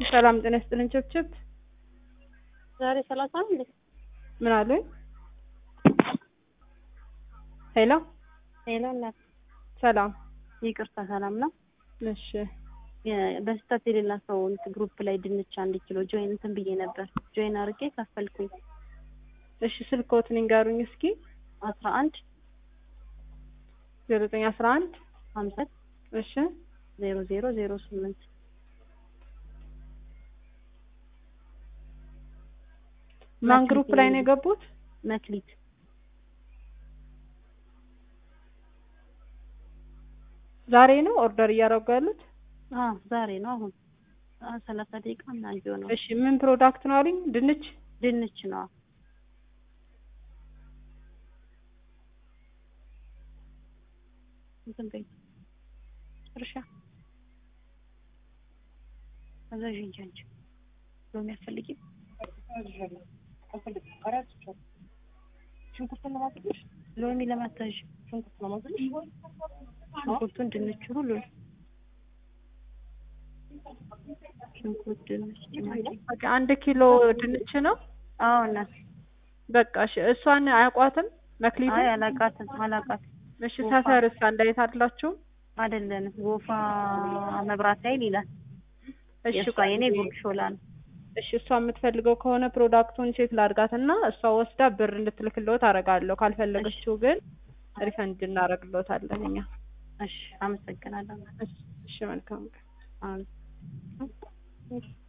ሰላም ጤና ይስጥልኝ ቸብቸብ ዛሬ 30 እንዴ ምን አሉኝ? ሄሎ ሄሎ እናት ሰላም ይቅርታ ሰላም ነው። እሺ በስተት የሌላ ሰው ግሩፕ ላይ ድንች 1 ኪሎ ጆይን እንትን ብዬ ነበር ጆይን አርጌ ከፈልኩኝ። እሺ ስልክዎትን ንገሩኝ እስኪ 11 0911 50 እሺ 0008 ማን ግሩፕ ላይ ነው የገቡት? መክሊት ዛሬ ነው ኦርደር እያደረጉ ያሉት? ዛሬ ነው አሁን 30 ደቂቃ ምናምን ቢሆነው። እሺ ምን ፕሮዳክት ነው አሉኝ? ድንች ነው። እንትን በይ እርሻ አዛዥ እንጂ ሎሚ ያፈልጊ ሎሚ ለማታዥ ሽንኩርቱን ድንቹ ሁሉ ሽንኩርት ድንች በቃ 1 ኪሎ ድንች ነው። እናት በቃ እሺ እሷን አያውቋትም መክሊት? አይ አላውቃትም። እሺ ሰፈርስ አንድ አይነት አይደላችሁ? አይደለንም። ጎፋ መብራት ኃይል ይላል። እሺ የኔ ጉርድ ሾላ ነው። እሺ እሷ የምትፈልገው ከሆነ ፕሮዳክቱን ቼክ ላድርጋትና እሷ ወስዳ ብር እንድትልክልዎት አደርጋለሁ። ካልፈለገችው ግን ሪፈንድ እናደርግልዎታለን እኛ። እሺ አመሰግናለሁ። እሺ መልካም ቀን።